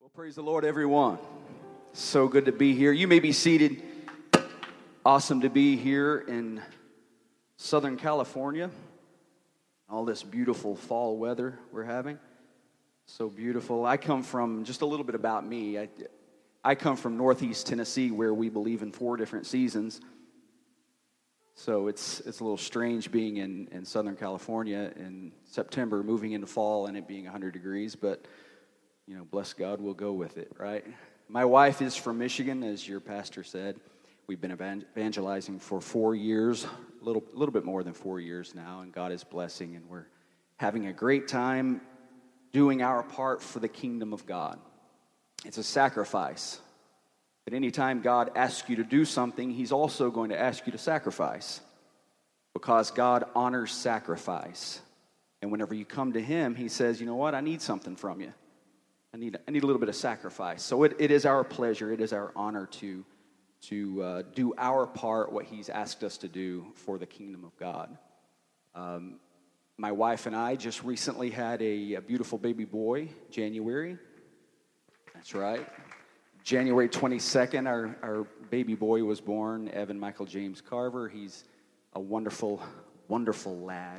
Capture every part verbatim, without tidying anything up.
Well, praise the Lord, everyone. So good to be here. You may be seated. Awesome to be here in Southern California. All this beautiful fall weather we're having. So beautiful. I come from, just a little bit about me, I, I come from Northeast Tennessee, where we believe in four different seasons. So it's it's a little strange being in, in Southern California in September, moving into fall and it being one hundred degrees, but you know, bless God, we'll go with it, right? My wife is from Michigan, as your pastor said. We've been evangelizing for four years, a little, little bit more than four years now, and God is blessing, and we're having a great time doing our part for the kingdom of God. It's a sacrifice. But anytime God asks you to do something, He's also going to ask you to sacrifice, because God honors sacrifice. And whenever you come to Him, He says, you know what, I need something from you. I need, I need a little bit of sacrifice. So it, it is our pleasure, it is our honor to, to uh, do our part, what He's asked us to do for the kingdom of God. Um, my wife and I just recently had a, a beautiful baby boy, January. That's right. January twenty-second, our, our baby boy was born, Evan Michael James Carver. He's a wonderful, wonderful lad.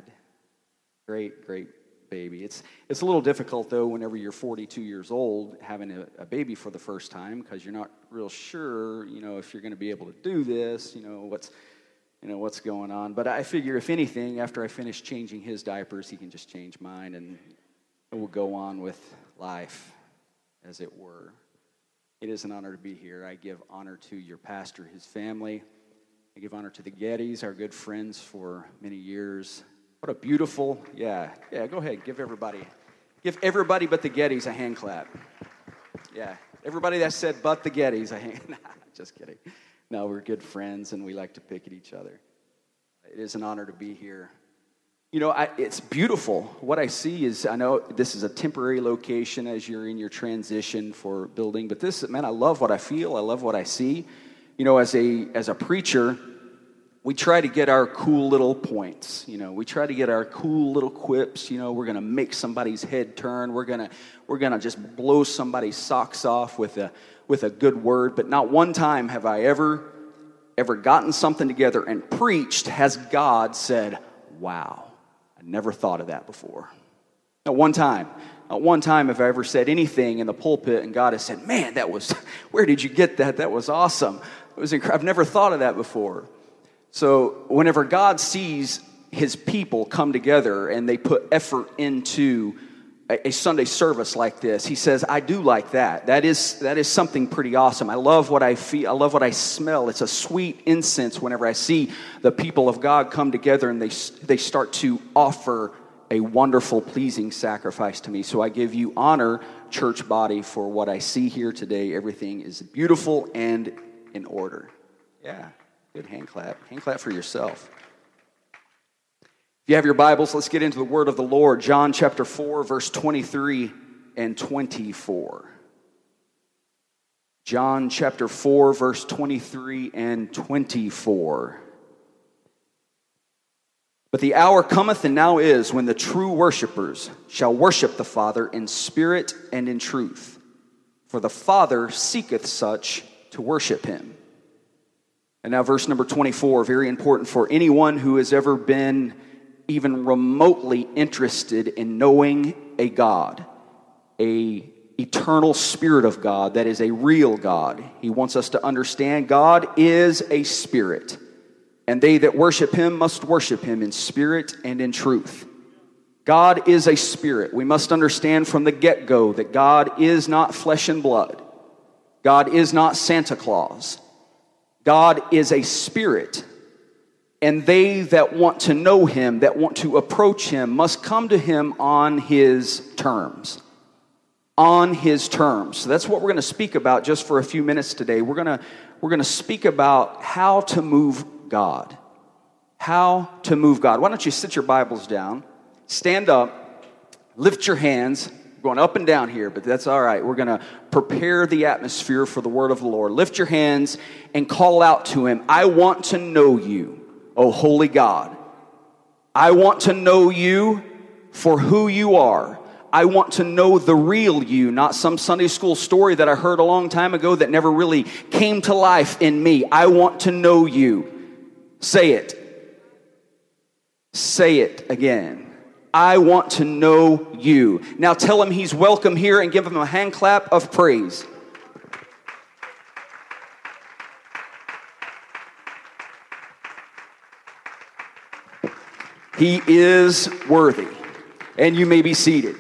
Great, great baby. It's it's a little difficult, though, whenever you're forty-two years old, having a, a baby for the first time, because you're not real sure, you know, if you're going to be able to do this, you know, what's, you know, what's going on. But I figure, if anything, after I finish changing his diapers, he can just change mine, and we'll go on with life, as it were. It is an honor to be here. I give honor to your pastor, his family. I give honor to the Gettys, our good friends for many years. What a beautiful, yeah, yeah, go ahead, give everybody, give everybody but the Gettys a hand clap. Yeah, everybody that said but the Gettys a hand, nah, just kidding. No, we're good friends and we like to pick at each other. It is an honor to be here. You know, I, it's beautiful. What I see is, I know this is a temporary location as you're in your transition for building, but this, man, I love what I feel. I love what I see. You know, as a as a preacher, we try to get our cool little points. You know, we try to get our cool little quips. You know, we're gonna make somebody's head turn. We're gonna we're gonna just blow somebody's socks off with a with a good word. But not one time have I ever ever gotten something together and preached has God said, "Wow, I never thought of that before." Not one time. Not one time have I ever said anything in the pulpit and God has said, "Man, that was, where did you get that? That was awesome. It was incredible. I've never thought of that before." So whenever God sees His people come together and they put effort into a, a Sunday service like this, He says, "I do like that. That is that is something pretty awesome. I love what I feel. I love what I smell. It's a sweet incense whenever I see the people of God come together and they they start to offer a wonderful, pleasing sacrifice to me." So I give you honor, church body, for what I see here today. Everything is beautiful and in order. Yeah. Good hand clap. Hand clap for yourself. If you have your Bibles, let's get into the word of the Lord. John chapter four, verse twenty-three and twenty-four. John chapter four, verse twenty-three and twenty-four. "But the hour cometh, and now is, when the true worshipers shall worship the Father in spirit and in truth. For the Father seeketh such to worship Him." And now verse number twenty-four, very important for anyone who has ever been even remotely interested in knowing a God, a eternal Spirit of God that is a real God. He wants us to understand God is a spirit, and they that worship Him must worship Him in spirit and in truth. God is a spirit. We must understand from the get-go that God is not flesh and blood. God is not Santa Claus. God is a spirit, and they that want to know Him, that want to approach Him, must come to Him on His terms. On His terms. So that's what we're going to speak about just for a few minutes today. We're going to we're going to speak about how to move God. How to move God. Why don't you sit your Bibles down, stand up, lift your hands. Going up and down here, but that's all right. We're going to prepare the atmosphere for the word of the Lord. Lift your hands and call out to Him. "I want to know you, O holy God. I want to know you for who you are. I want to know the real you, not some Sunday school story that I heard a long time ago that never really came to life in me. I want to know you. Say it. Say it again. I want to know you. Now tell him he's welcome here and give him a hand clap of praise. He is worthy. And you may be seated.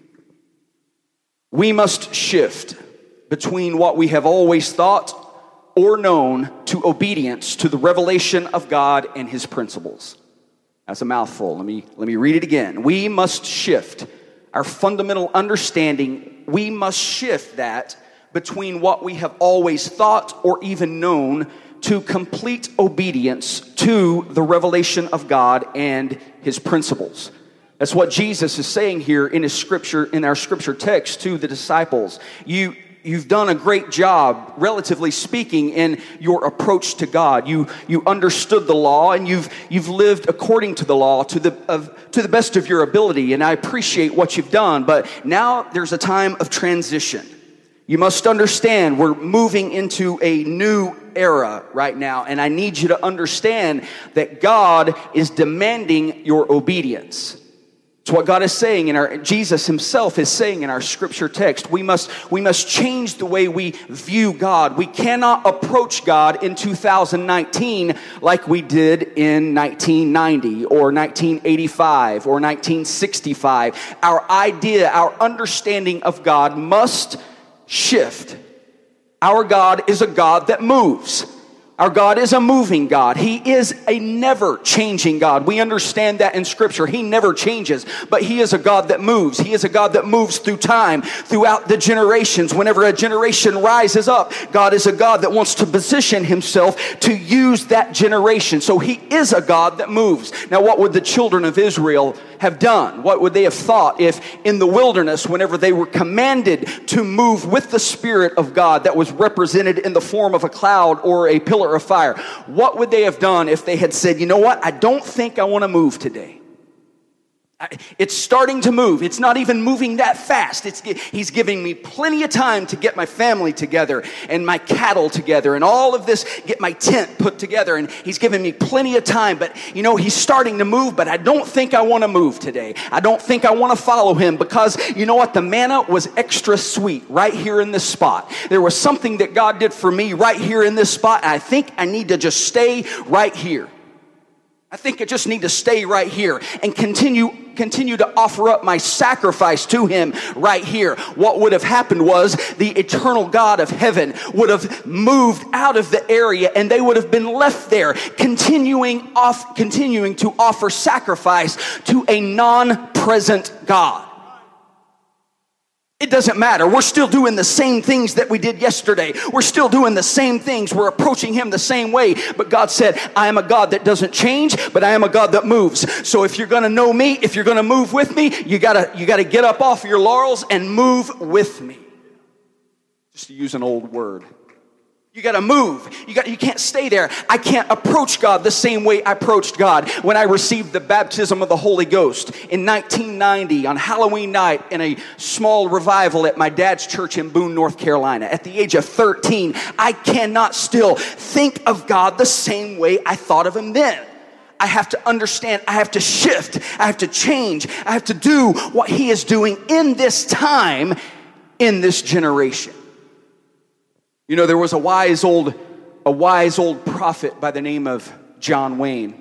We must shift between what we have always thought or known to obedience to the revelation of God and his principles. That's a mouthful. Let me, let me read it again. We must shift our fundamental understanding. We must shift that between what we have always thought or even known to complete obedience to the revelation of God and his principles. That's what Jesus is saying here in his scripture, in our scripture text to the disciples. You, you've done a great job, relatively speaking, in your approach to God. You, you understood the law and you've, you've lived according to the law to the, of, to the best of your ability. And I appreciate what you've done. But now there's a time of transition. You must understand we're moving into a new era right now. And I need you to understand that God is demanding your obedience. It's what God is saying in our, Jesus himself is saying in our scripture text. We must, we must change the way we view God. We cannot approach God in two thousand nineteen like we did in nineteen ninety or nineteen eighty-five or nineteen sixty-five. Our idea, our understanding of God must shift. Our God is a God that moves. Our God is a moving God. He is a never-changing God. We understand that in Scripture. He never changes, but he is a God that moves. He is a God that moves through time, throughout the generations. Whenever a generation rises up, God is a God that wants to position himself to use that generation. So he is a God that moves. Now, what would the children of Israel have done? What would they have thought if in the wilderness, whenever they were commanded to move with the Spirit of God that was represented in the form of a cloud or a pillar of fire, what would they have done if they had said, you know what, I don't think I want to move today. It's starting to move. It's not even moving that fast. It's, he's giving me plenty of time to get my family together and my cattle together and all of this, get my tent put together. And he's giving me plenty of time. But, you know, he's starting to move, but I don't think I want to move today. I don't think I want to follow him because, you know what, the manna was extra sweet right here in this spot. There was something that God did for me right here in this spot. And I think I need to just stay right here. I think I just need to stay right here and continue continue to offer up my sacrifice to him right here. What would have happened was the eternal God of heaven would have moved out of the area and they would have been left there continuing off continuing to offer sacrifice to a non-present God. It doesn't matter. We're still doing the same things that we did yesterday. We're still doing the same things. We're approaching him the same way. But God said, I am a God that doesn't change, but I am a God that moves. So if you're going to know me, if you're going to move with me, you gotta, you gotta get up off your laurels and move with me. Just to use an old word. You got to move. You got. You can't stay there. I can't approach God the same way I approached God when I received the baptism of the Holy Ghost in nineteen ninety on Halloween night in a small revival at my dad's church in Boone, North Carolina. At the age of thirteen, I cannot still think of God the same way I thought of him then. I have to understand. I have to shift. I have to change. I have to do what he is doing in this time, in this generation. You know, there was a wise old, a wise old prophet by the name of John Wayne.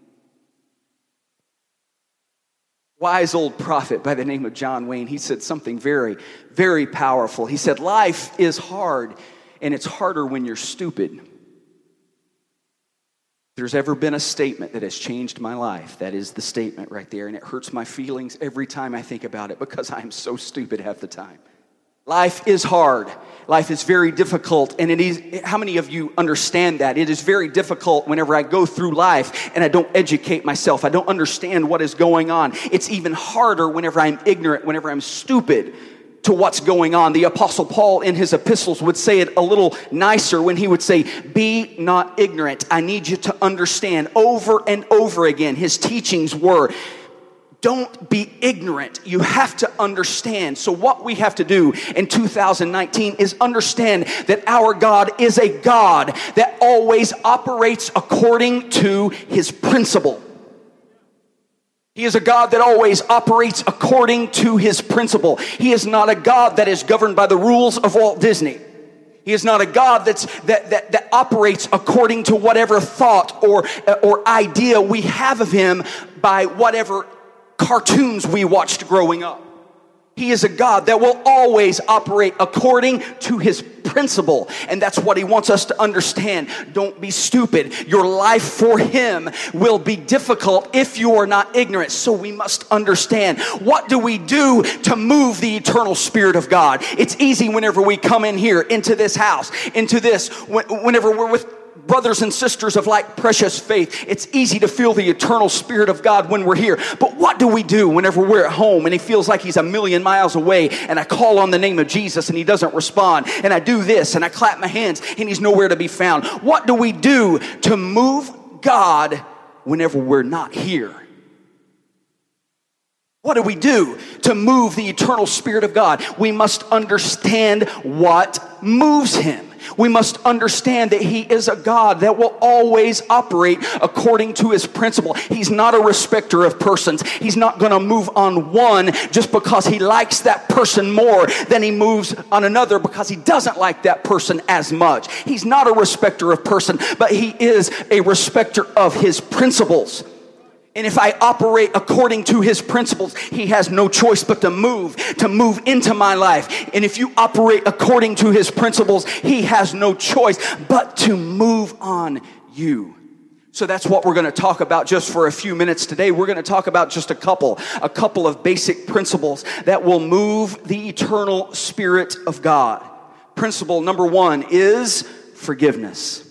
Wise old prophet by the name of John Wayne. He said something very, very powerful. He said, life is hard, and it's harder when you're stupid. If there's ever been a statement that has changed my life, that is the statement right there, and it hurts my feelings every time I think about it because I'm so stupid half the time. Life is hard. Life is very difficult. And it is, how many of you understand that? It is very difficult whenever I go through life and I don't educate myself. I don't understand what is going on. It's even harder whenever I'm ignorant, whenever I'm stupid to what's going on. The Apostle Paul in his epistles would say it a little nicer when he would say, be not ignorant. I need you to understand. Over and over again, his teachings were, Don't be ignorant. You have to understand. So what we have to do in two thousand nineteen is understand that our God is a God that always operates according to his principle. He is a God that always operates according to his principle. He is not a God that is governed by the rules of Walt Disney. He is not a God that's, that, that, that operates according to whatever thought or, or idea we have of him by whatever cartoons we watched growing up. He is a God that will always operate according to his principle. And that's what he wants us to understand. Don't be stupid. Your life for him will be difficult if you are not ignorant. So we must understand, what do we do to move the eternal Spirit of God? It's easy whenever we come in here, into this house, into this, whenever we're with brothers and sisters of like precious faith. It's easy to feel the eternal Spirit of God when we're here. But what do we do whenever we're at home and he feels like he's a million miles away, and I call on the name of Jesus and he doesn't respond, and I do this and I clap my hands and he's nowhere to be found? What do we do to move God whenever we're not here? What do we do to move the eternal Spirit of God? We must understand what moves him. We must understand that he is a God that will always operate according to his principle. He's not a respecter of persons. He's not going to move on one just because he likes that person more than he moves on another because he doesn't like that person as much. He's not a respecter of person, but he is a respecter of his principles. And if I operate according to his principles, he has no choice but to move, to move into my life. And if you operate according to his principles, he has no choice but to move on you. So that's what we're going to talk about just for a few minutes today. We're going to talk about just a couple, a couple of basic principles that will move the eternal Spirit of God. Principle number one is forgiveness.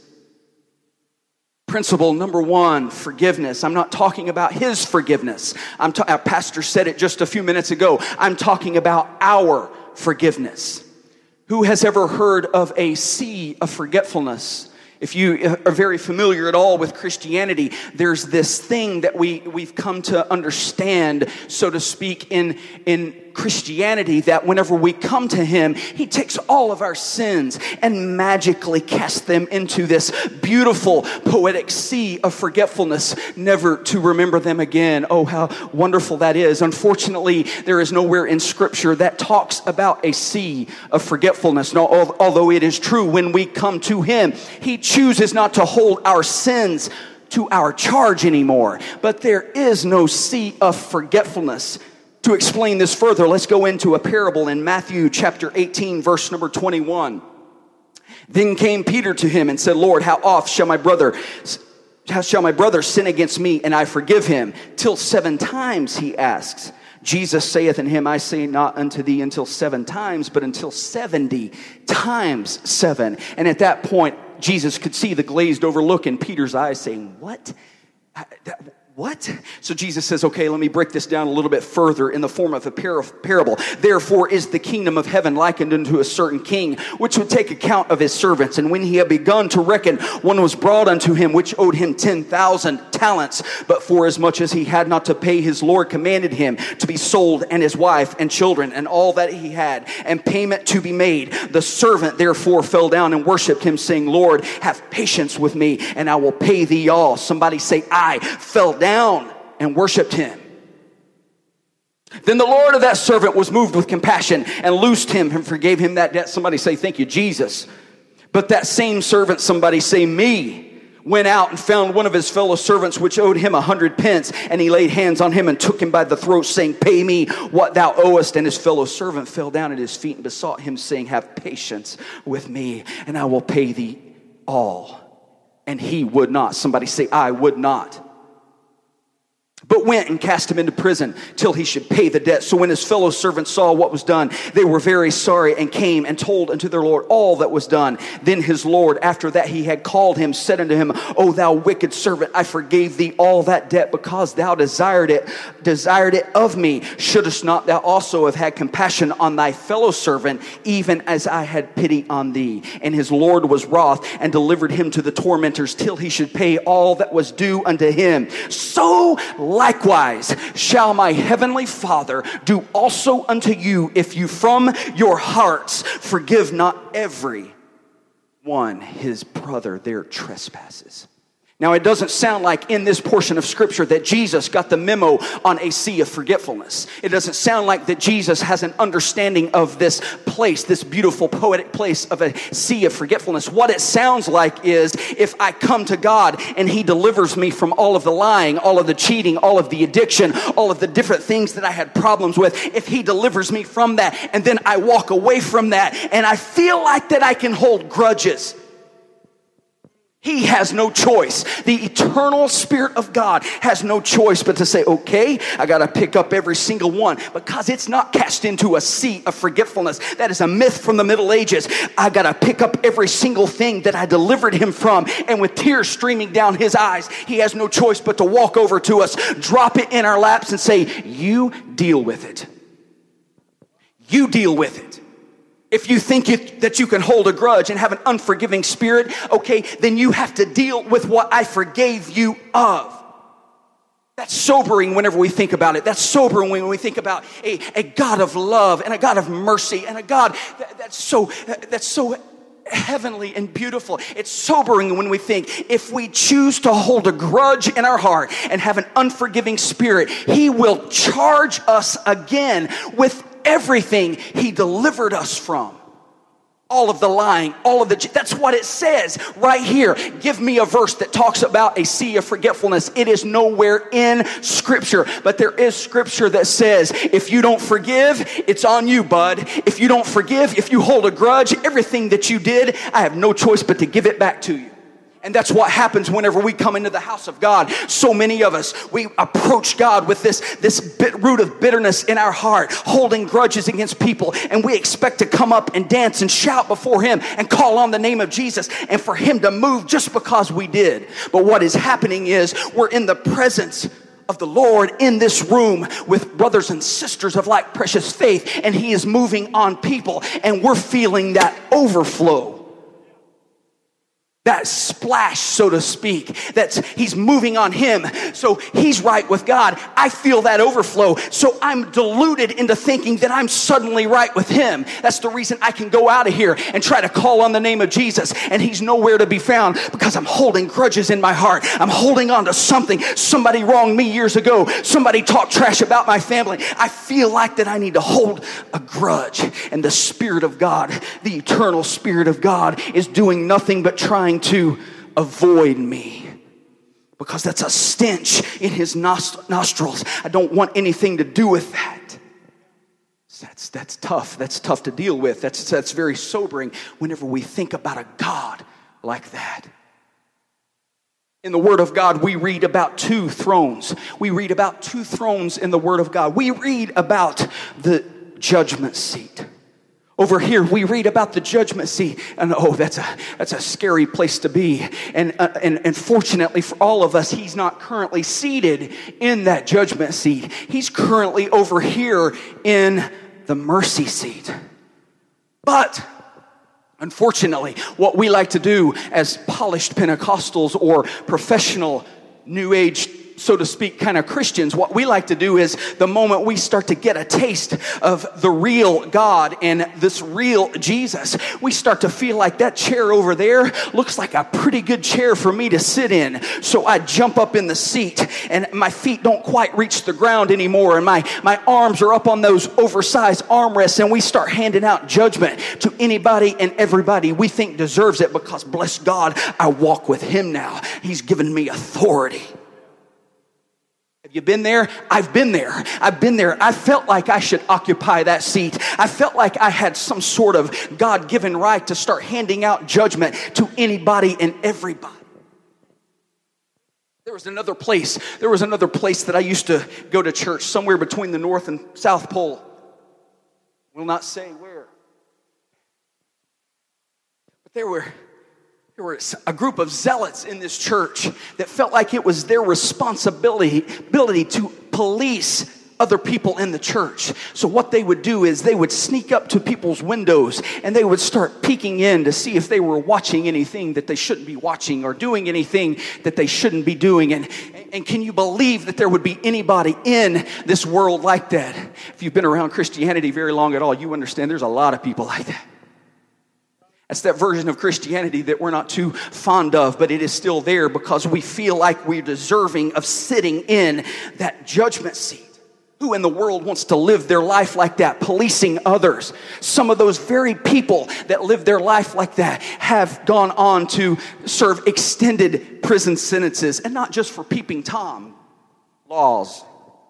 Principle number one, forgiveness. I'm not talking about his forgiveness. I'm ta- our pastor said it just a few minutes ago. I'm talking about our forgiveness. Who has ever heard of a sea of forgetfulness? If you are very familiar at all with Christianity, there's this thing that we, we've come to understand, so to speak, in, in Christianity, that whenever we come to him, he takes all of our sins and magically casts them into this beautiful, poetic sea of forgetfulness, never to remember them again. Oh, how wonderful that is. Unfortunately, there is nowhere in Scripture that talks about a sea of forgetfulness. No, although it is true, when we come to him, he chooses not to hold our sins to our charge anymore. But there is no sea of forgetfulness. To explain this further, let's go into a parable in Matthew chapter eighteen, verse number twenty-one. Then came Peter to him and said, Lord, how oft shall my brother, how shall my brother sin against me and I forgive him? Till seven times, he asks. Jesus saith unto him, I say not unto thee until seven times, but until seventy times seven. And at that point, Jesus could see the glazed over look in Peter's eyes, saying, what? What? So Jesus says, okay, let me break this down a little bit further in the form of a par- parable. Therefore is the kingdom of heaven likened unto a certain king, which would take account of his servants. And when he had begun to reckon, one was brought unto him, which owed him ten thousand talents. But for as much as he had not to pay, his Lord commanded him to be sold, and his wife and children and all that he had, and payment to be made. The servant therefore fell down and worshipped him, saying, Lord, have patience with me, and I will pay thee all. Somebody say, I fell down down and worshipped him. Then the Lord of that servant was moved with compassion and loosed him and forgave him that debt. Somebody say, thank you, Jesus. But that same servant, somebody say, me, went out and found one of his fellow servants which owed him a hundred pence, and he laid hands on him and took him by the throat, saying, pay me what thou owest. And his fellow servant fell down at his feet and besought him, saying, have patience with me, and I will pay thee all. And he would not. Somebody say, I would not. But went and cast him into prison till he should pay the debt. So when his fellow servants saw what was done, they were very sorry, and came and told unto their Lord all that was done. Then his Lord, after that he had called him, said unto him, O thou wicked servant, I forgave thee all that debt, because thou desired it, desired it of me. Shouldest not thou also have had compassion on thy fellow servant, even as I had pity on thee? And his Lord was wroth, and delivered him to the tormentors till he should pay all that was due unto him. So likewise shall my heavenly Father do also unto you, if you from your hearts forgive not every one his brother their trespasses. Now, it doesn't sound like in this portion of Scripture that Jesus got the memo on a sea of forgetfulness. It doesn't sound like that Jesus has an understanding of this place, this beautiful poetic place of a sea of forgetfulness. What it sounds like is, if I come to God and He delivers me from all of the lying, all of the cheating, all of the addiction, all of the different things that I had problems with, if He delivers me from that, and then I walk away from that, and I feel like that I can hold grudges, He has no choice. The eternal Spirit of God has no choice but to say, okay, I got to pick up every single one, because it's not cast into a sea of forgetfulness. That is a myth from the Middle Ages. I got to pick up every single thing that I delivered him from. And with tears streaming down his eyes, he has no choice but to walk over to us, drop it in our laps and say, you deal with it. You deal with it. If you think you, that you can hold a grudge and have an unforgiving spirit, okay, then you have to deal with what I forgave you of. That's sobering whenever we think about it. That's sobering when we think about a, a God of love and a God of mercy and a God that, that's so that's so heavenly and beautiful. It's sobering when we think if we choose to hold a grudge in our heart and have an unforgiving spirit, He will charge us again with everything He delivered us from. All of the lying, all of the, that's what it says right here. Give me a verse that talks about a sea of forgetfulness. It is nowhere in Scripture, but there is Scripture that says, if you don't forgive, it's on you, bud. If you don't forgive, if you hold a grudge, everything that you did, I have no choice but to give it back to you. And that's what happens whenever we come into the house of God. So many of us, we approach God with this, this bit root of bitterness in our heart, holding grudges against people. And we expect to come up and dance and shout before Him and call on the name of Jesus and for Him to move just because we did. But what is happening is we're in the presence of the Lord in this room with brothers and sisters of like precious faith. And He is moving on people. And we're feeling that overflow. That splash, so to speak, that's He's moving on him. So he's right with God. I feel that overflow. So I'm deluded into thinking that I'm suddenly right with Him. That's the reason I can go out of here and try to call on the name of Jesus, and He's nowhere to be found, because I'm holding grudges in my heart. I'm holding on to something. Somebody wronged me years ago. Somebody talked trash about my family. I feel like that I need to hold a grudge. And the Spirit of God, the eternal Spirit of God, is doing nothing but trying to avoid me, because that's a stench in His nostrils. I don't want anything to do with that. That's that's tough. That's tough to deal with. That's that's very sobering whenever we think about a God like that. In the Word of God, we read about two thrones. We read about two thrones in the Word of God. We read about the judgment seat. Over here, we read about the judgment seat, and oh, that's a that's a scary place to be. And uh, and and fortunately for all of us, He's not currently seated in that judgment seat. He's currently over here in the mercy seat. But unfortunately, what we like to do as polished Pentecostals or professional New Age, so to speak, kind of Christians, what we like to do is the moment we start to get a taste of the real God and this real Jesus, we start to feel like that chair over there looks like a pretty good chair for me to sit in. So I jump up in the seat, and my feet don't quite reach the ground anymore, and my, my arms are up on those oversized armrests, and we start handing out judgment to anybody and everybody we think deserves it, because bless God, I walk with Him now. He's given me authority. Have you been there? I've been there. I've been there. I felt like I should occupy that seat. I felt like I had some sort of God-given right to start handing out judgment to anybody and everybody. There was another place. There was another place that I used to go to church, somewhere between the North and South Pole. Will not say where. But there were There was a group of zealots in this church that felt like it was their responsibility ability to police other people in the church. So what they would do is they would sneak up to people's windows, and they would start peeking in to see if they were watching anything that they shouldn't be watching, or doing anything that they shouldn't be doing. And And can you believe that there would be anybody in this world like that? If you've been around Christianity very long at all, you understand there's a lot of people like that. That's that version of Christianity that we're not too fond of, but it is still there because we feel like we're deserving of sitting in that judgment seat. Who in the world wants to live their life like that, policing others? Some of those very people that live their life like that have gone on to serve extended prison sentences, and not just for peeping Tom laws.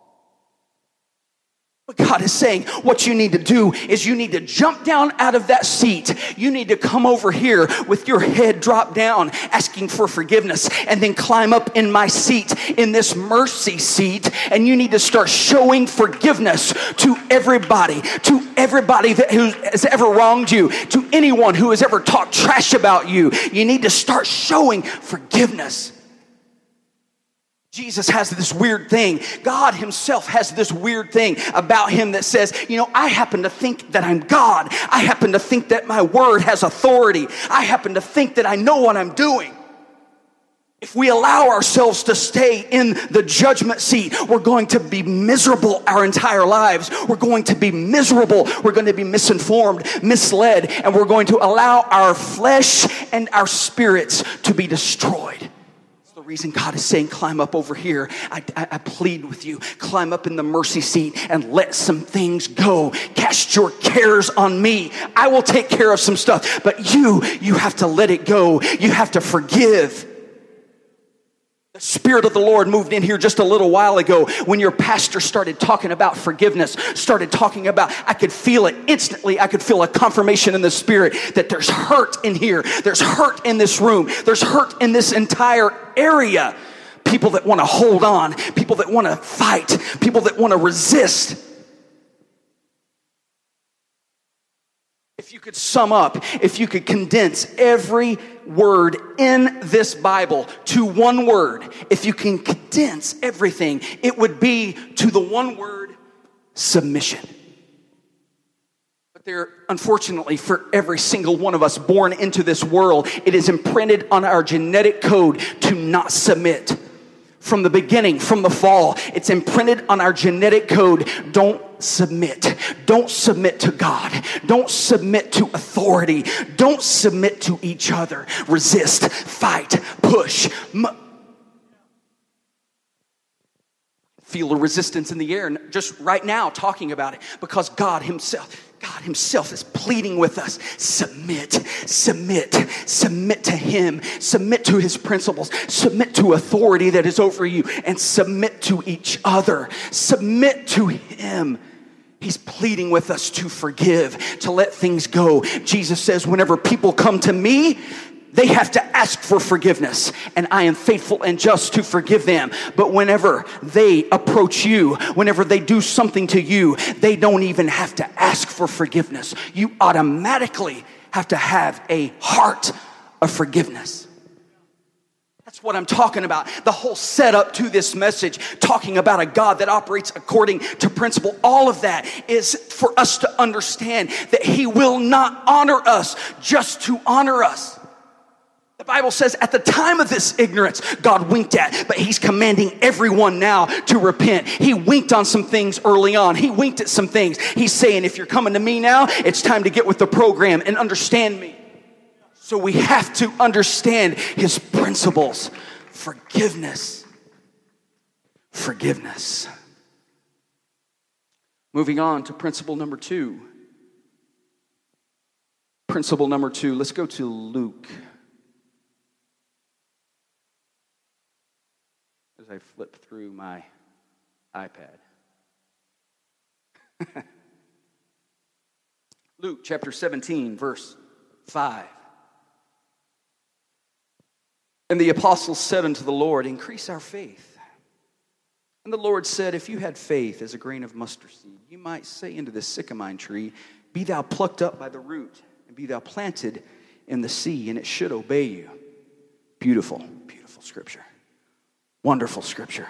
But God is saying what you need to do is you need to jump down out of that seat. You need to come over here with your head dropped down, asking for forgiveness, and then climb up in my seat, in this mercy seat, and you need to start showing forgiveness to everybody, to everybody that who has ever wronged you, to anyone who has ever talked trash about you. You need to start showing forgiveness. Jesus has this weird thing. God himself has this weird thing about him that says, you know, I happen to think that I'm God. I happen to think that my word has authority. I happen to think that I know what I'm doing. If we allow ourselves to stay in the judgment seat, we're going to be miserable our entire lives. We're going to be miserable. We're going to be misinformed, misled, and we're going to allow our flesh and our spirits to be destroyed. Reason God is saying, climb up over here. I, I, I plead with you, climb up in the mercy seat and let some things go. Cast your cares on me. I will take care of some stuff, but you, you have to let it go. You have to forgive. The Spirit of the Lord moved in here just a little while ago when your pastor started talking about forgiveness, started talking about, I could feel it instantly. I could feel a confirmation in the Spirit that there's hurt in here. There's hurt in this room. There's hurt in this entire area. People that want to hold on, people that want to fight, people that want to resist. If you could sum up, if you could condense every word in this Bible to one word, if you can condense everything, it would be to the one word, submission. But there, unfortunately, for every single one of us born into this world, it is imprinted on our genetic code to not submit. From the beginning, from the fall, it's imprinted on our genetic code. Don't submit. Don't submit to God. Don't submit to authority. Don't submit to each other. Resist, fight, push. M- Feel a resistance in the air, just right now talking about it, because God himself, God himself is pleading with us. Submit, submit, submit to him. Submit to his principles. Submit to authority that is over you, and submit to each other. Submit to him. He's pleading with us to forgive, to let things go. Jesus says, whenever people come to me, they have to ask for forgiveness, and I am faithful and just to forgive them. But whenever they approach you, whenever they do something to you, they don't even have to ask for forgiveness. You automatically have to have a heart of forgiveness. That's what I'm talking about. The whole setup to this message, talking about a God that operates according to principle, all of that is for us to understand that he will not honor us just to honor us. The Bible says at the time of this ignorance, God winked at, but he's commanding everyone now to repent. He winked on some things early on. He winked at some things. He's saying, if you're coming to me now, it's time to get with the program and understand me. So we have to understand his principles. Forgiveness. Forgiveness. Moving on to principle number two. Principle number two. Let's go to Luke. As I flip through my iPad. Luke chapter seventeen, verse five. And the apostles said unto the Lord, increase our faith. And the Lord said, if you had faith as a grain of mustard seed, you might say unto this sycamore tree, be thou plucked up by the root, and be thou planted in the sea, and it should obey you. Beautiful, beautiful scripture. Wonderful scripture.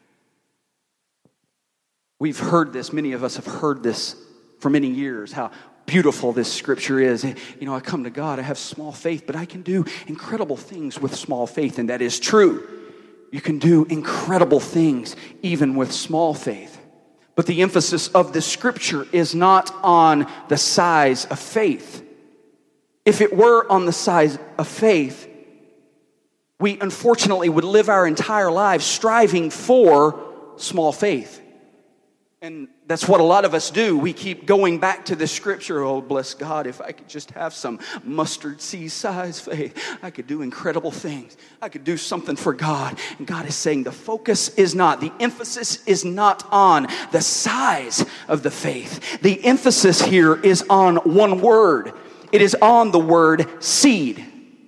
We've heard this, many of us have heard this for many years, how beautiful this scripture is. You know, I come to God, I have small faith, but I can do incredible things with small faith, and that is true. You can do incredible things even with small faith. But the emphasis of this scripture is not on the size of faith. If it were on the size of faith, we unfortunately would live our entire lives striving for small faith. And that's what a lot of us do. We keep going back to the scripture. Oh, bless God, if I could just have some mustard seed size faith, I could do incredible things. I could do something for God. And God is saying the focus is not, the emphasis is not on the size of the faith. The emphasis here is on one word. It is on the word seed.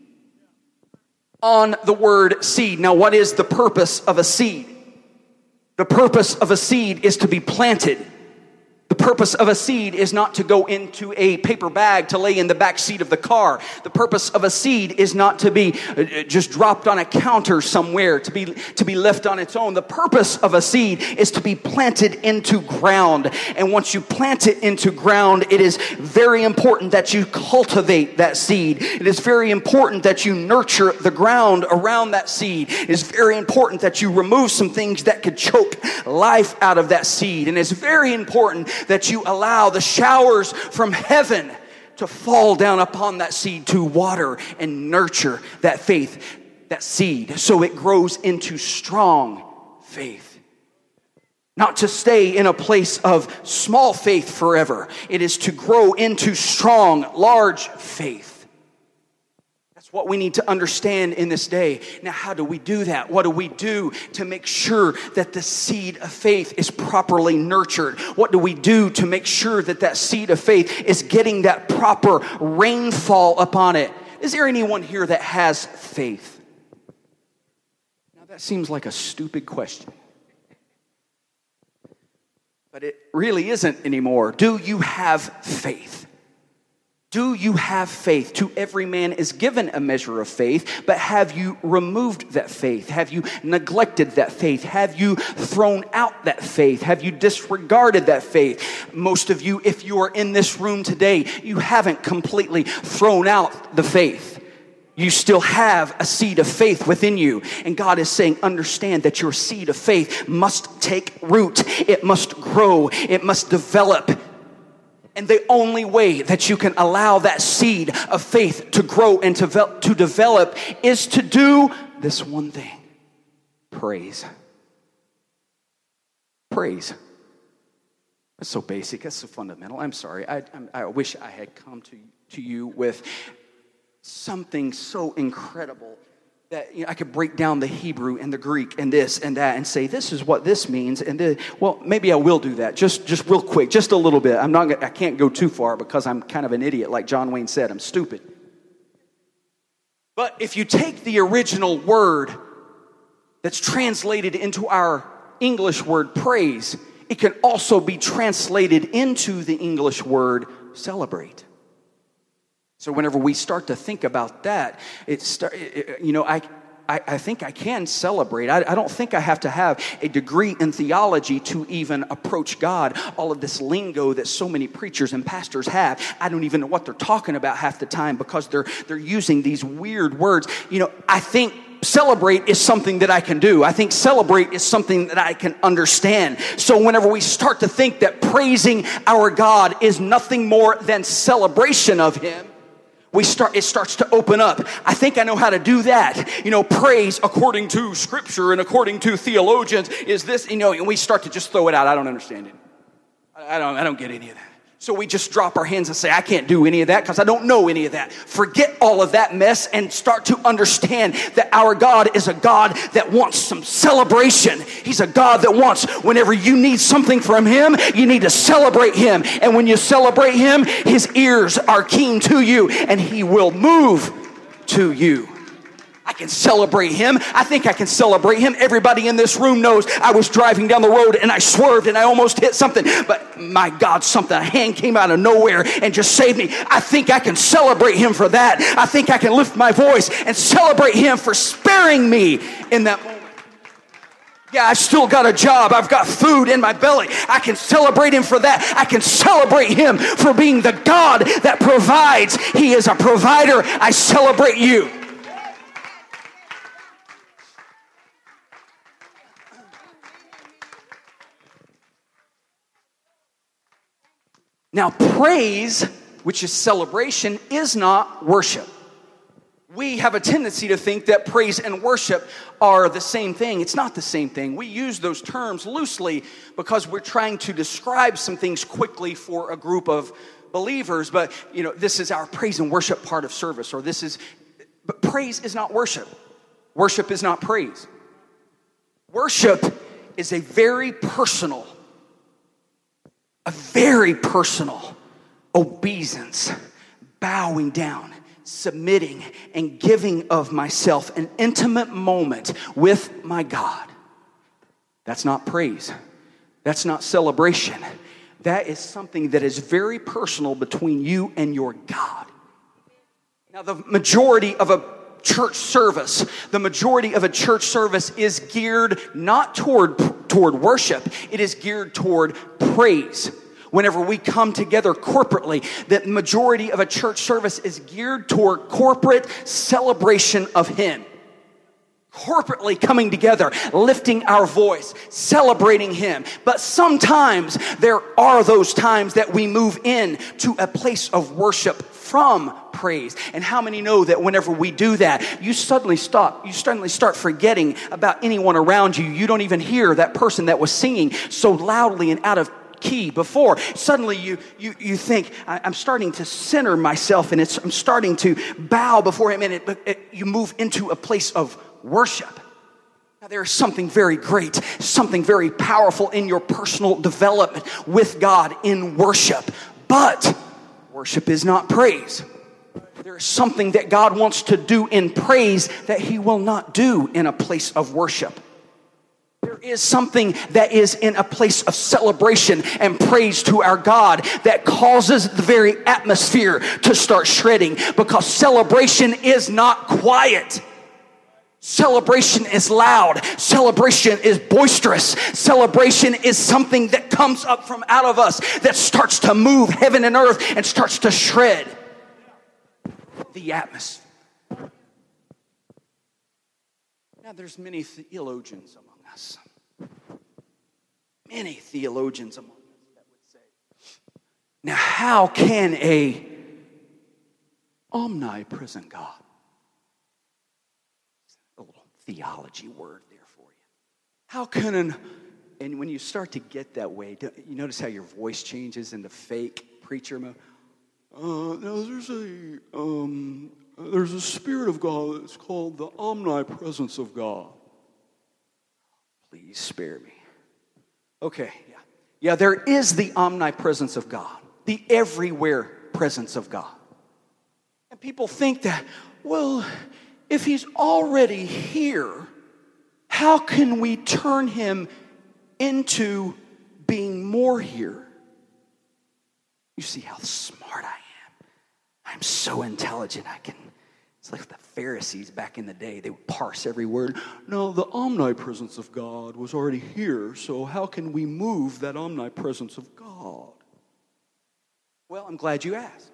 On the word seed. Now, what is the purpose of a seed? The purpose of a seed is to be planted. The purpose of a seed is not to go into a paper bag to lay in the back seat of the car. The purpose of a seed is not to be just dropped on a counter somewhere, to be, to be left on its own. The purpose of a seed is to be planted into ground. And once you plant it into ground, it is very important that you cultivate that seed. It is very important that you nurture the ground around that seed. It is very important that you remove some things that could choke life out of that seed. And it's very important that you allow the showers from heaven to fall down upon that seed to water and nurture that faith, that seed, so it grows into strong faith. Not to stay in a place of small faith forever. It is to grow into strong, large faith. That's what we need to understand in this day. Now, how do we do that? What do we do to make sure that the seed of faith is properly nurtured? What do we do to make sure that that seed of faith is getting that proper rainfall upon it? Is there anyone here that has faith? Now, that seems like a stupid question. But it really isn't anymore. Do you have faith? Do you have faith? To every man is given a measure of faith, but have you removed that faith? Have you neglected that faith? Have you thrown out that faith? Have you disregarded that faith? Most of you, if you are in this room today, you haven't completely thrown out the faith. You still have a seed of faith within you. And God is saying, understand that your seed of faith must take root. It must grow. It must develop. And the only way that you can allow that seed of faith to grow and to, to develop is to do this one thing. Praise. Praise. That's so basic. That's so fundamental. I'm sorry. I, I'm, I wish I had come to, to you with something so incredible that, you know, I could break down the Hebrew and the Greek and this and that and say, this is what this means. And this, well, maybe I will do that just, just real quick, just a little bit. I'm not, I can't go too far because I'm kind of an idiot. Like John Wayne said, I'm stupid. But if you take the original word that's translated into our English word praise, it can also be translated into the English word celebrate. So whenever we start to think about that, it start, it, you know, I, I, I think I can celebrate. I, I don't think I have to have a degree in theology to even approach God. All of this lingo that so many preachers and pastors have, I don't even know what they're talking about half the time because they're they're using these weird words. You know, I think celebrate is something that I can do. I think celebrate is something that I can understand. So whenever we start to think that praising our God is nothing more than celebration of Him, We start, it starts to open up. I think I know how to do that. You know, praise according to scripture and according to theologians is this, you know, and we start to just throw it out. I don't understand it. I don't, I don't get any of that. So we just drop our hands and say, I can't do any of that because I don't know any of that. Forget all of that mess and start to understand that our God is a God that wants some celebration. He's a God that wants, whenever you need something from Him, you need to celebrate Him. And when you celebrate Him, His ears are keen to you and He will move to you. I can celebrate Him. I think I can celebrate Him. Everybody in this room knows I was driving down the road and I swerved and I almost hit something. But my God, something, a hand came out of nowhere and just saved me. I think I can celebrate Him for that. I think I can lift my voice and celebrate Him for sparing me in that moment. Yeah, I still got a job. I've got food in my belly. I can celebrate Him for that. I can celebrate Him for being the God that provides. He is a provider. I celebrate you. Now, praise, which is celebration, is not worship. We have a tendency to think that praise and worship are the same thing. It's not the same thing. We use those terms loosely because we're trying to describe some things quickly for a group of believers. But, you know, this is our praise and worship part of service, or this is, but praise is not worship. Worship is not praise. Worship is a very personal, a very personal obeisance, bowing down, submitting, and giving of myself, an intimate moment with my God. That's not praise. That's not celebration. That is something that is very personal between you and your God. Now, the majority of a church service, the majority of a church service is geared not toward, toward worship. It is geared toward praise. Whenever we come together corporately, the majority of a church service is geared toward corporate celebration of Him. Corporately coming together, lifting our voice, celebrating Him. But sometimes there are those times that we move in to a place of worship from praise. And how many know that whenever we do that, you suddenly stop, you suddenly start forgetting about anyone around you. You don't even hear that person that was singing so loudly and out of key before. Suddenly you you you think, I'm starting to center myself, and it's I'm starting to bow before Him, and it, it, you move into a place of worship. Now, there is something very great, something very powerful in your personal development with God in worship. But worship is not praise. There is something that God wants to do in praise that He will not do in a place of worship. There is something that is in a place of celebration and praise to our God that causes the very atmosphere to start shredding, because celebration is not quiet. Celebration is loud. Celebration is boisterous. Celebration is something that comes up from out of us that starts to move heaven and earth and starts to shred the atmosphere. Now, there's many theologians among us. Many theologians among us that would say, now how can a omnipresent God, a little theology word there for you, how can an, and when you start to get that way, you notice how your voice changes into fake preacher mode? Uh, now there's a, um, there's a spirit of God that's called the omnipresence of God. Please spare me. Okay, yeah. Yeah, there is the omnipresence of God, the everywhere presence of God. And people think that, well, if He's already here, how can we turn Him into being more here? You see how smart I am. I'm so intelligent, I can... It's like the Pharisees back in the day. They would parse every word. No, the omnipresence of God was already here, so how can we move that omnipresence of God? Well, I'm glad you asked.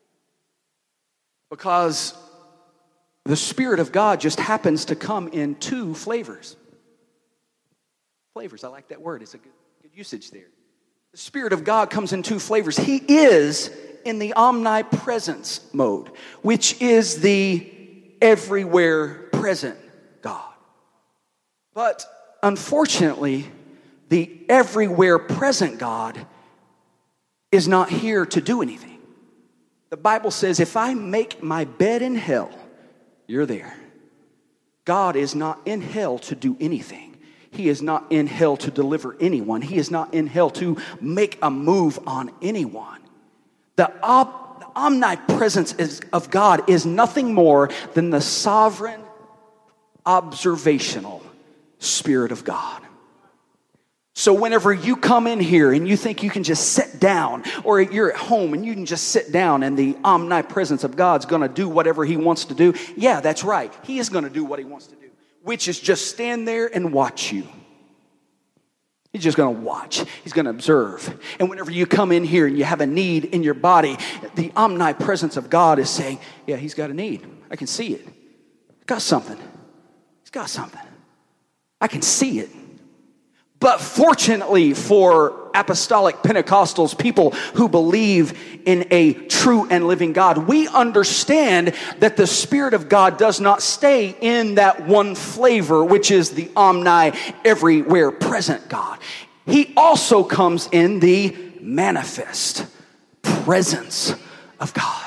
Because the Spirit of God just happens to come in two flavors. Flavors, I like that word. It's a good, good usage there. The Spirit of God comes in two flavors. He is in the omnipresence mode, which is the everywhere present God. But unfortunately, the everywhere present God is not here to do anything. The Bible says, if I make my bed in hell, you're there. God is not in hell to do anything. He is not in hell to deliver anyone. He is not in hell to make a move on anyone. The, ob- the omnipresence is, of God is nothing more than the sovereign, observational Spirit of God. So whenever you come in here and you think you can just sit down, or you're at home and you can just sit down and the omnipresence of God's going to do whatever He wants to do, yeah, that's right. He is going to do what He wants to do, which is just stand there and watch you. He's just going to watch. He's going to observe. And whenever you come in here and you have a need in your body, the omnipresence of God is saying, yeah, He's got a need. I can see it. He's got something. He's got something. I can see it. But fortunately for apostolic Pentecostals, people who believe in a true and living God, we understand that the Spirit of God does not stay in that one flavor, which is the omni, everywhere present God. He also comes in the manifest presence of God.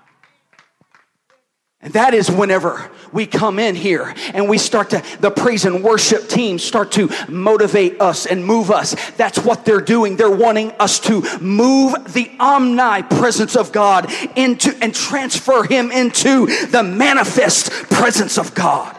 And that is whenever we come in here and we start to, the praise and worship team start to motivate us and move us. That's what they're doing. They're wanting us to move the omnipresence of God into and transfer him into the manifest presence of God.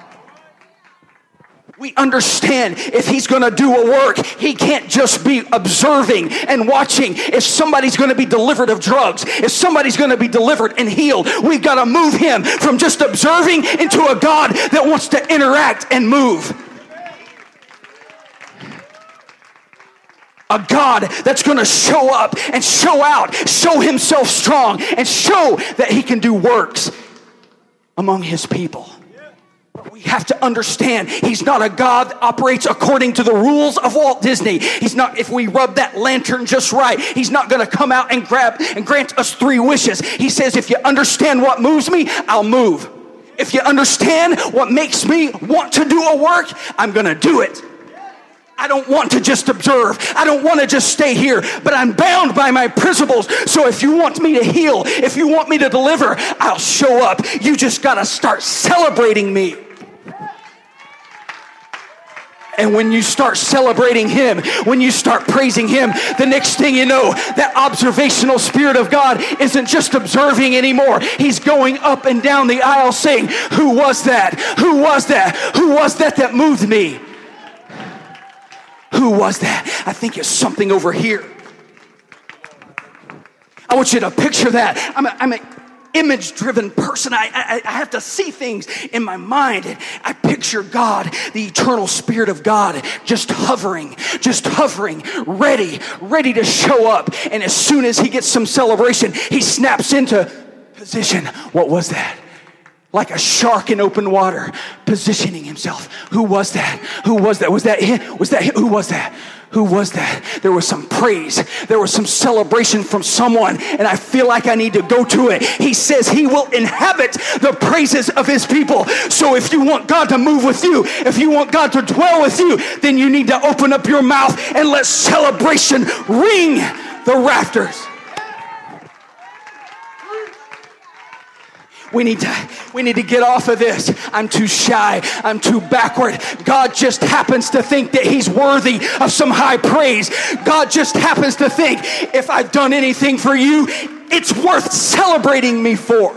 We understand if he's going to do a work, he can't just be observing and watching. If somebody's going to be delivered of drugs, if somebody's going to be delivered and healed, we've got to move him from just observing into a God that wants to interact and move. A God that's going to show up and show out, show himself strong, and show that he can do works among his people. We have to understand he's not a God that operates according to the rules of Walt Disney. He's not, if we rub that lantern just right, he's not going to come out and grab and grant us three wishes. He says, if you understand what moves me, I'll move. If you understand what makes me want to do a work, I'm going to do it. I don't want to just observe. I don't want to just stay here, but I'm bound by my principles. So if you want me to heal, if you want me to deliver, I'll show up. You just got to start celebrating me. And when you start celebrating him, when you start praising him, the next thing you know, that observational Spirit of God isn't just observing anymore. He's going up and down the aisle saying, who was that? Who was that? Who was that that moved me? Who was that? I think it's something over here. I want you to picture that. I'm a, I'm an image-driven person. I, I, I have to see things in my mind. I picture God, the eternal Spirit of God, just hovering, just hovering, ready, ready to show up. And as soon as he gets some celebration, he snaps into position. What was that? Like a shark in open water, positioning himself. Who was that? Who was that? Was that him? Was that him? Who was that? Who was that? There was some praise. There was some celebration from someone, and I feel like I need to go to it. He says he will inhabit the praises of his people. So if you want God to move with you, if you want God to dwell with you, then you need to open up your mouth and let celebration ring the rafters. We need to, we need to get off of this. I'm too shy. I'm too backward. God just happens to think that he's worthy of some high praise. God just happens to think if I've done anything for you, it's worth celebrating me for.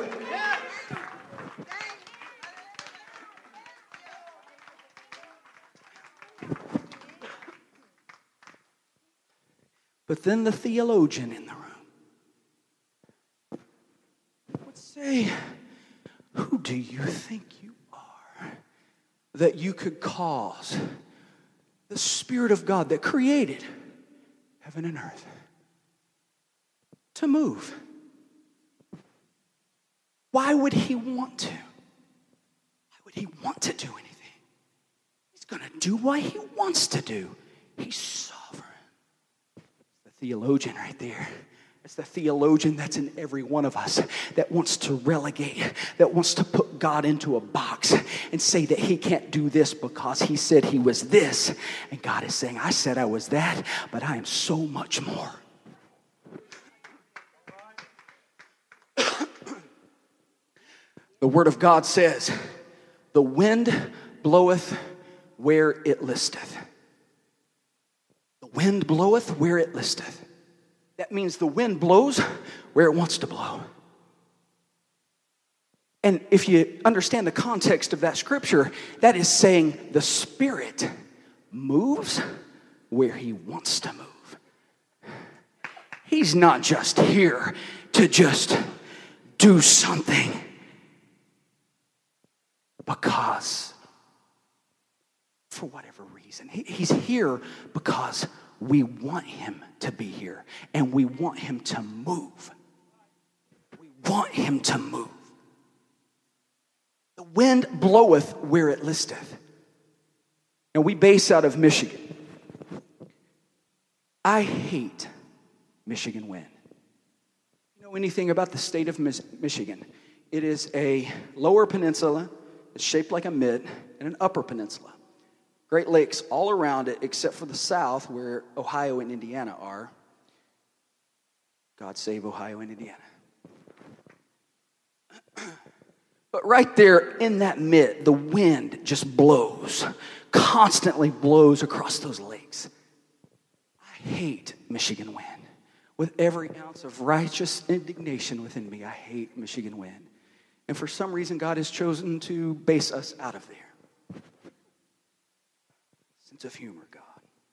But then the theologian in the room would say, who do you think you are that you could cause the Spirit of God that created heaven and earth to move? Why would he want to? Why would he want to do anything? He's going to do what he wants to do. He's sovereign. The theologian right there. It's the theologian that's in every one of us that wants to relegate, that wants to put God into a box and say that he can't do this because he said he was this. And God is saying, I said I was that, but I am so much more. The word of God says, the wind bloweth where it listeth. The wind bloweth where it listeth. That means the wind blows where it wants to blow. And if you understand the context of that scripture, that is saying the Spirit moves where he wants to move. He's not just here to just do something because, for whatever reason, he's here because we want him to be here, and we want him to move. We want him to move. The wind bloweth where it listeth. And we base out of Michigan. I hate Michigan wind. You know anything about the state of Mis- Michigan? It is a lower peninsula. It's shaped like a mitt, and an upper peninsula. Great Lakes all around it, except for the south where Ohio and Indiana are. God save Ohio and Indiana. But right there in that mitt, the wind just blows, constantly blows across those lakes. I hate Michigan wind. With every ounce of righteous indignation within me, I hate Michigan wind. And for some reason, God has chosen to base us out of there. Sense of humor, God.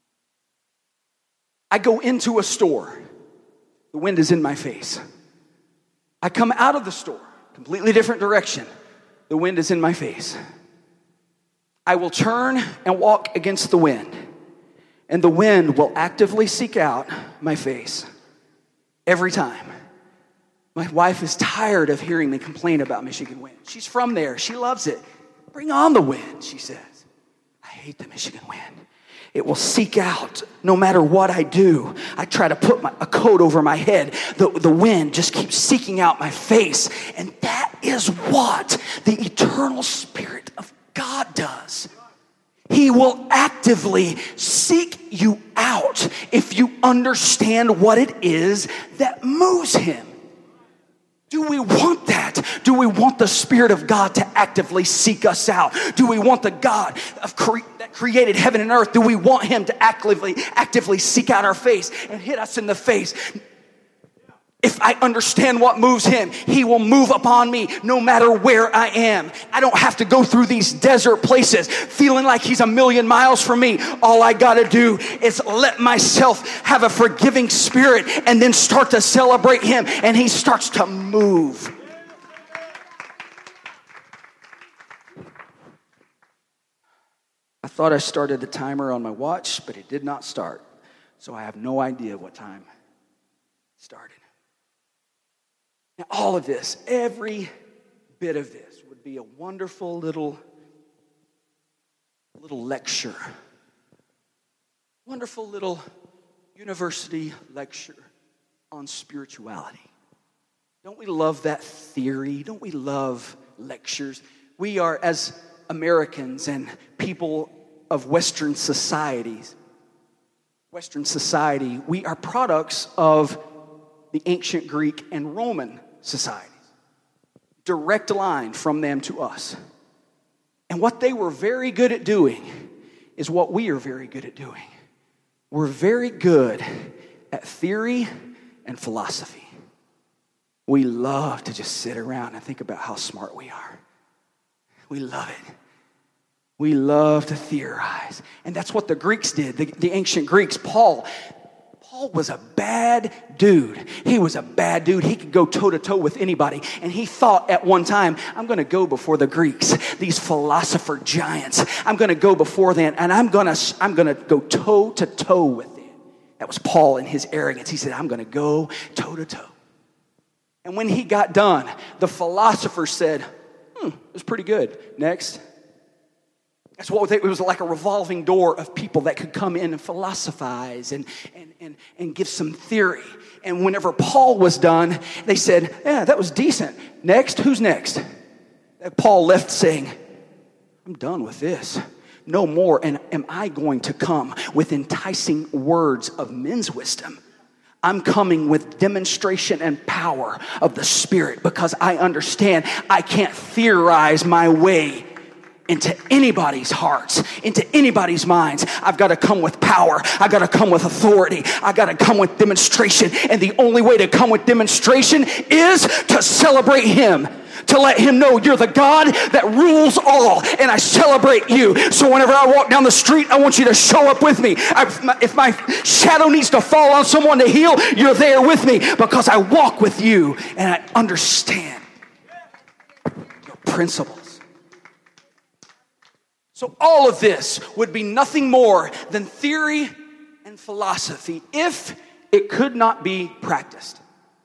I go into a store. The wind is in my face. I come out of the store. Completely different direction. The wind is in my face. I will turn and walk against the wind. And the wind will actively seek out my face. Every time. My wife is tired of hearing me complain about Michigan wind. She's from there. She loves it. Bring on the wind, she says. I hate the Michigan wind. It will seek out no matter what I do. I try to put my, a coat over my head. The, the wind just keeps seeking out my face. And that is what the eternal Spirit of God does. He will actively seek you out if you understand what it is that moves him. Do we want that? Do we want the Spirit of God to actively seek us out? Do we want the God of cre- that created heaven and earth? Do we want him to actively, actively seek out our face and hit us in the face? If I understand what moves him, he will move upon me no matter where I am. I don't have to go through these desert places feeling like he's a million miles from me. All I got to do is let myself have a forgiving spirit and then start to celebrate him, and he starts to move. I thought I started the timer on my watch, but it did not start. So I have no idea what time it started. Now, all of this, every bit of this would be a wonderful little, little lecture. Wonderful little university lecture on spirituality. Don't we love that theory? Don't we love lectures? We are, as Americans and people of Western societies, Western society, we are products of the ancient Greek and Roman societies. Direct line from them to us. And what they were very good at doing is what we are very good at doing. We're very good at theory and philosophy. We love to just sit around and think about how smart we are. We love it. We love to theorize. And that's what the Greeks did, the, the ancient Greeks. Paul, Paul was a bad dude. He was a bad dude. He could go toe-to-toe with anybody. And he thought at one time, I'm going to go before the Greeks, these philosopher giants. I'm going to go before them, and I'm going to I'm going to go toe-to-toe with them. That was Paul in his arrogance. He said, I'm going to go toe-to-toe. And when he got done, the philosopher said, hmm, it was pretty good. Next. That's what they, it was like a revolving door of people that could come in and philosophize and, and, and, and give some theory. And whenever Paul was done, they said, yeah, that was decent. Next, who's next? And Paul left saying, I'm done with this. No more. And am I going to come with enticing words of men's wisdom? I'm coming with demonstration and power of the Spirit, because I understand I can't theorize my way into anybody's hearts, into anybody's minds. I've got to come with power. I've got to come with authority. I've got to come with demonstration. And the only way to come with demonstration is to celebrate him. To let him know you're the God that rules all, and I celebrate you. So whenever I walk down the street, I want you to show up with me. I, if my shadow needs to fall on someone to heal, you're there with me, because I walk with you and I understand your principles. So all of this would be nothing more than theory and philosophy if it could not be practiced.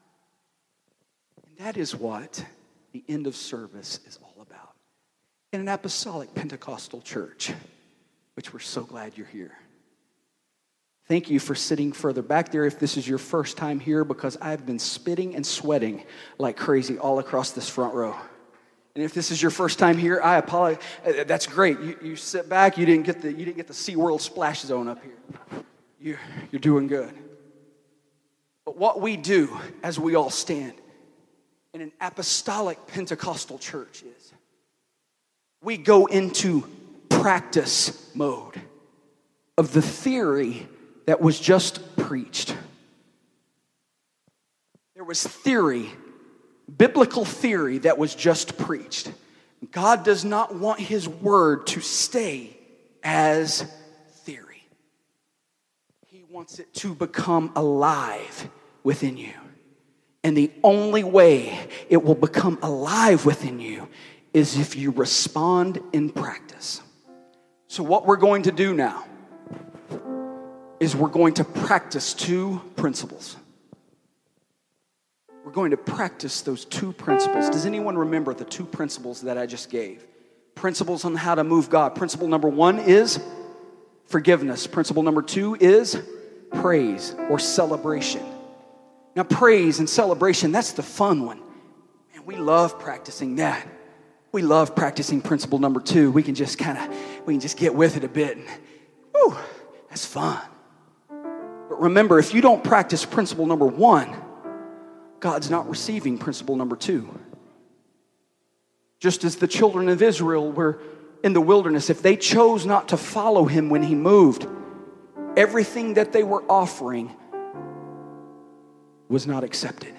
And that is what the end of service is all about. In an apostolic Pentecostal church, which we're so glad you're here. Thank you for sitting further back there if this is your first time here, because I've been spitting and sweating like crazy all across this front row. And if this is your first time here, I apologize. That's great. You, you sit back. You didn't get the you didn't get the SeaWorld splash zone up here. You, you're doing good. But what we do as we all stand in an apostolic Pentecostal church is we go into practice mode of the theory that was just preached. There was theory, biblical theory that was just preached. God does not want his word to stay as theory. He wants it to become alive within you. And the only way it will become alive within you is if you respond in practice. So what we're going to do now is we're going to practice two principles. We're going to practice those two principles. Does anyone remember the two principles that I just gave? Principles on how to move God. Principle number one is forgiveness. Principle number two is praise or celebration. Now, praise and celebration, that's the fun one. And we love practicing that. We love practicing principle number two. We can just kind of, we can just get with it a bit. And, whew, that's fun. But remember, if you don't practice principle number one, God's not receiving principle number two. Just as the children of Israel were in the wilderness, if they chose not to follow him when he moved, everything that they were offering was not accepted.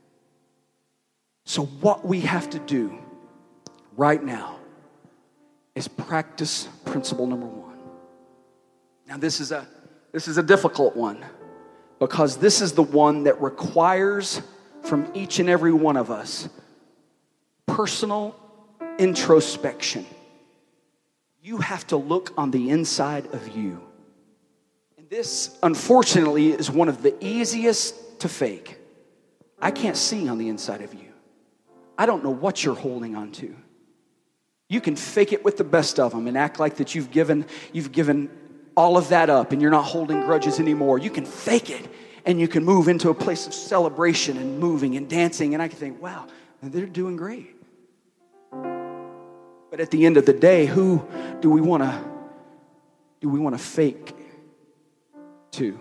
So what we have to do right now is practice principle number one. Now this is a this is a difficult one, because this is the one that requires from each and every one of us personal introspection. You have to look on the inside of you. And this, unfortunately, is one of the easiest to fake. I can't see on the inside of you. I don't know what you're holding on to. You can fake it with the best of them and act like that you've given, you've given all of that up and you're not holding grudges anymore. You can fake it and you can move into a place of celebration and moving and dancing, and I can think, wow, they're doing great. But at the end of the day, who do we want to do we want to fake to?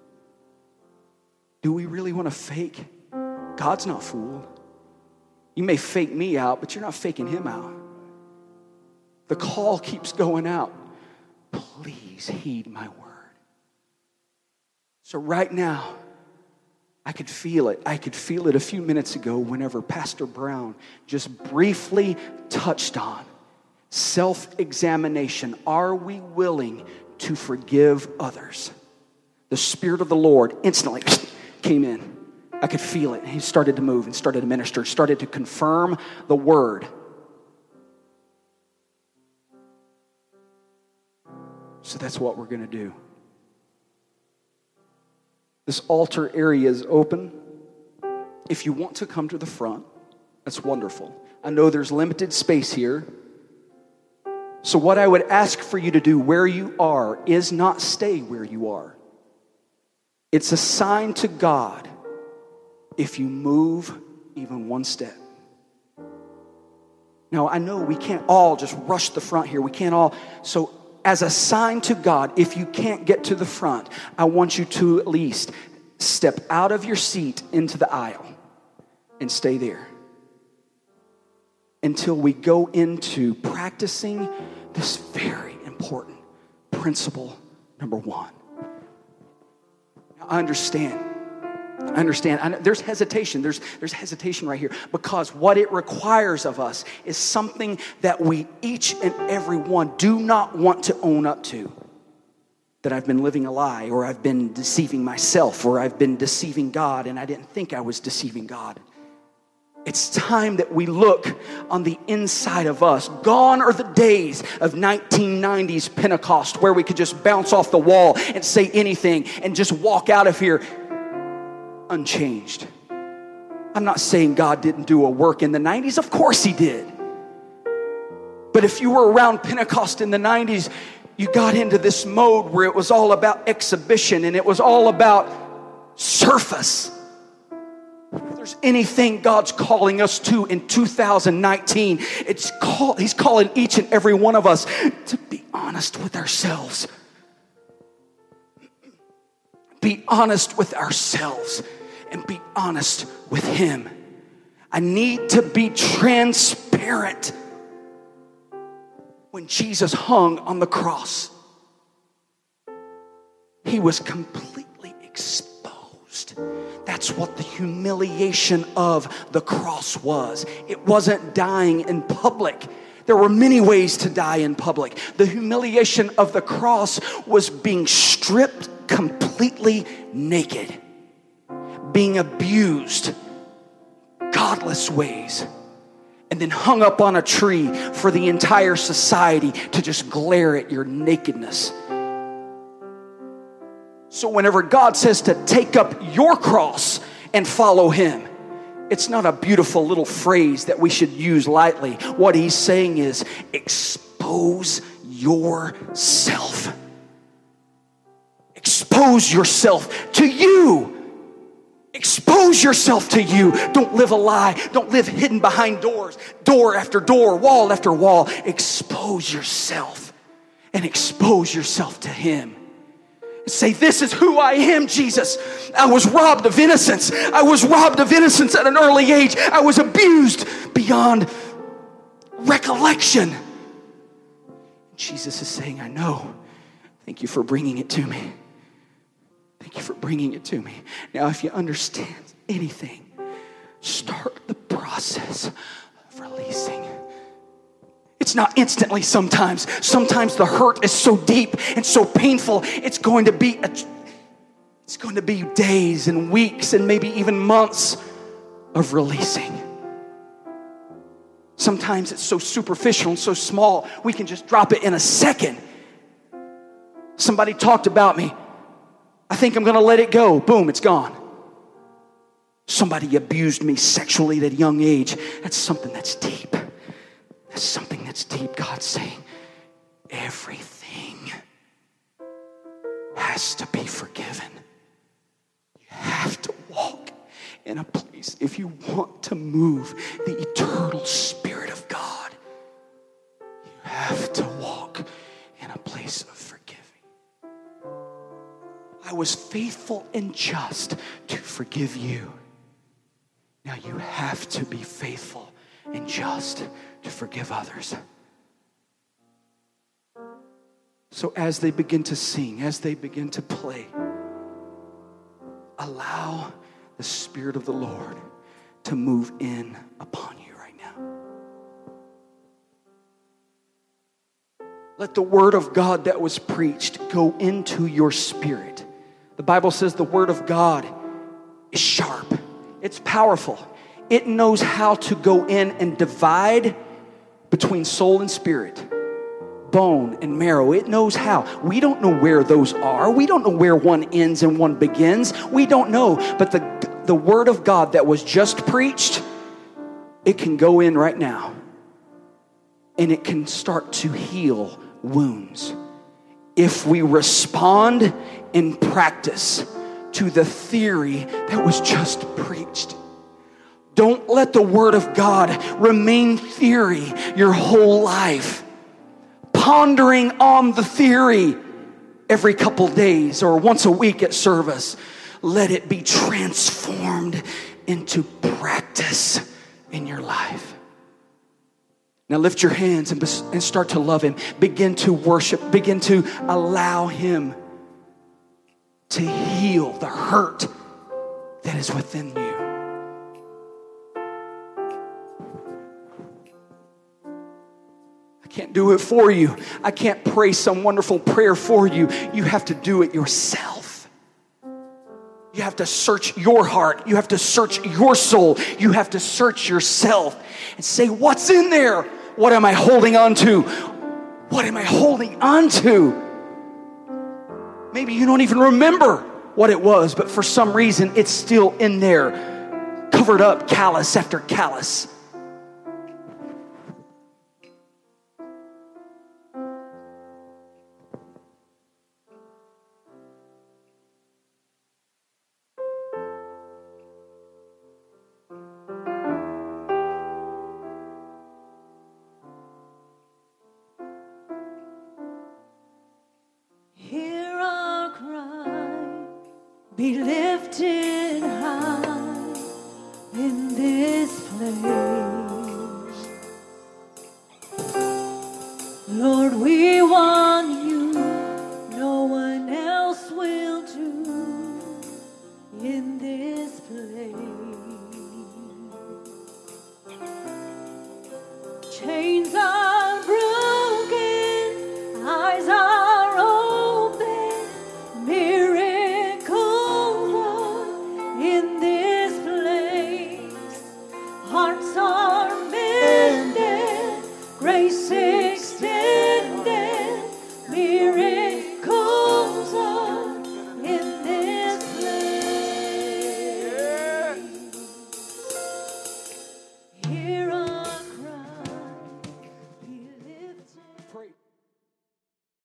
Do we really want to fake? God's not fooled. You may fake me out, but you're not faking him out. The call keeps going out. Please heed my word. So right now, I could feel it. I could feel it a few minutes ago whenever Pastor Brown just briefly touched on self-examination. Are we willing to forgive others? The Spirit of the Lord instantly came in. I could feel it. He started to move and started to minister, started to confirm the word. So that's what we're going to do. This altar area is open. If you want to come to the front, that's wonderful. I know there's limited space here. So what I would ask for you to do where you are is not stay where you are. It's a sign to God if you move even one step. Now, I know we can't all just rush the front here. We can't all. So as a sign to God, if you can't get to the front, I want you to at least step out of your seat into the aisle and stay there until we go into practicing this very important principle number one. Now, I understand. I understand. I know there's hesitation. There's, there's hesitation right here, because what it requires of us is something that we each and every one do not want to own up to. That I've been living a lie, or I've been deceiving myself, or I've been deceiving God, and I didn't think I was deceiving God. It's time that we look on the inside of us. Gone are the days of nineteen nineties Pentecost where we could just bounce off the wall and say anything and just walk out of here unchanged. I'm not saying God didn't do a work in the nineties. Of course he did. But if you were around Pentecost in the nineties, you got into this mode where it was all about exhibition and it was all about surface. If there's anything God's calling us to in two thousand nineteen, it's call, He's calling each and every one of us to be honest with ourselves. Be honest with ourselves and be honest with Him. I need to be transparent. When Jesus hung on the cross, He was completely exposed. That's what the humiliation of the cross was. It wasn't dying in public. There were many ways to die in public. The humiliation of the cross was being stripped completely naked, being abused, godless ways, and then hung up on a tree for the entire society to just glare at your nakedness. So whenever God says to take up your cross and follow Him, it's not a beautiful little phrase that we should use lightly. What He's saying is, expose yourself. Expose yourself to you. Expose yourself to you. Don't live a lie. Don't live hidden behind doors, door after door, wall after wall. Expose yourself and expose yourself to Him. Say, this is who I am, Jesus. I was robbed of innocence. I was robbed of innocence at an early age. I was abused beyond recollection. Jesus is saying, I know. Thank you for bringing it to me. Thank you for bringing it to me. Now, if you understand anything, start the process of releasing. It's not instantly sometimes. Sometimes the hurt is so deep and so painful. It's going to be a, it's going to be days and weeks and maybe even months of releasing. Sometimes it's so superficial and so small, we can just drop it in a second. Somebody talked about me. I think I'm going to let it go. Boom, it's gone. Somebody abused me sexually at a young age. That's something that's deep. That's something that's deep. God's saying everything has to be forgiven. You have to walk in a place. If you want to move the eternal Spirit of God, you have to walk in a place of forgiving. I was faithful and just to forgive you. Now you have to be faithful and just to forgive others. So as they begin to sing, as they begin to play, allow the Spirit of the Lord to move in upon you right now. Let the word of God that was preached go into your spirit. The Bible says the word of God is sharp. It's powerful. It knows how to go in and divide between soul and spirit, bone and marrow. It knows how. We don't know where those are. We don't know where one ends and one begins. We don't know. But the, the word of God that was just preached, it can go in right now. And it can start to heal wounds. If we respond in practice to the theory that was just preached. Don't let the word of God remain theory your whole life. Pondering on the theory every couple days or once a week at service. Let it be transformed into practice in your life. Now lift your hands and, and start to love Him. Begin to worship. Begin to allow Him to heal the hurt that is within you. I can't do it for you. I can't pray some wonderful prayer for you. You have to do it yourself. You have to search your heart. You have to search your soul. You have to search yourself and say, what's in there? What am I holding on to? What am I holding on to? Maybe you don't even remember what it was, but for some reason it's still in there, covered up, callus after callus. Lord, we want you. No one else will do in this place. Chains are broken, eyes are open, miracles are in this place. Hearts are mended, grace is